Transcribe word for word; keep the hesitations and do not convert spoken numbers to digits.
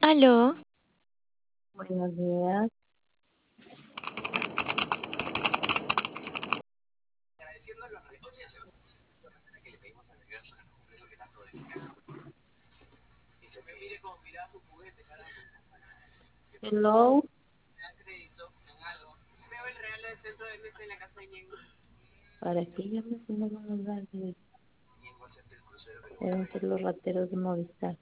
Aló, Buenos días. Hello. ¿Para qué llamas si no van a hablar de... Deben ser los rateros de Movistar.